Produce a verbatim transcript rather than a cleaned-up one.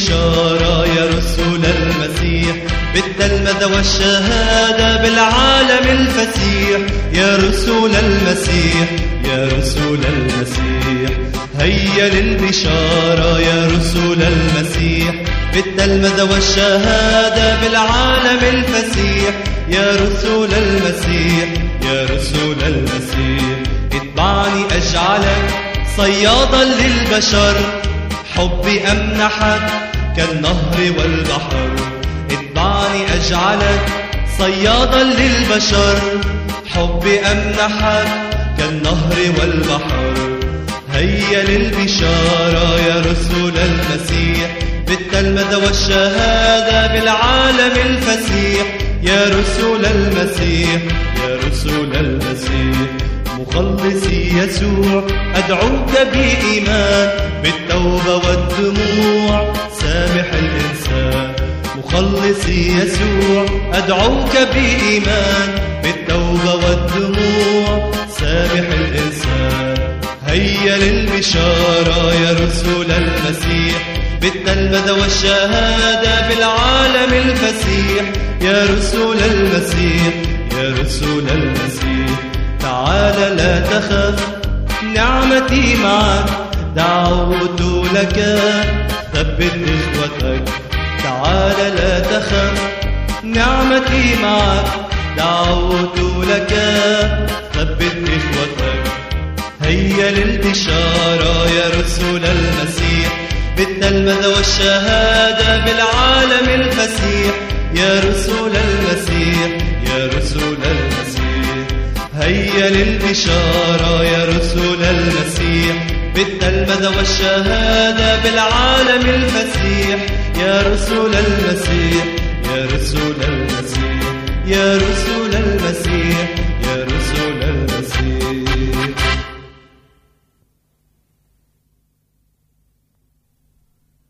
البشارة يا رسل المسيح، بالتلمذة والشهادة بالعالم الفسيح. يا رسل المسيح يا رسل المسيح، هيا للبشارة يا رسل المسيح، بالتلمذة والشهادة بالعالم الفسيح. يا رسل المسيح يا رسل المسيح، اتبعني أجعلك صيادا للبشر، حبي أمنحك كالنهر والبحر. اتبعني أجعلك صيادا للبشر، حبي أمنحك كالنهر والبحر. هيا للبشارة يا رسل المسيح، بالتلمذة والشهادة بالعالم الفسيح. يا رسل المسيح يا رسل المسيح، مخلصي يسوع أدعوك بإيمان، بالتوبة والدموع سامح الإنسان. مخلصي يسوع أدعوك بإيمان، بالتوبة والدموع سامح الإنسان. هيا للبشارة يا رسل المسيح، بالتلمذة والشهادة بالعالم الفسيح. يا رسل المسيح يا رسل المسيح، تعال لا تخف نعمتي معك، دعوت لك ثبت إخوتك. تعال لا تخف نعمتي معك، دعوت لك ثبت إخوتك. هيا للبشارة يا رسل المسيح، بالتلمذة والشهادة بالعالم الفسيح. يا رسل المسيح يا رسل المسيح، هيا للبشارة يا رسل المسيح، بالتلمذة والشهادة بالعالم الفسيح. يا رسل المسيح يا رسل المسيح يا رسل المسيح.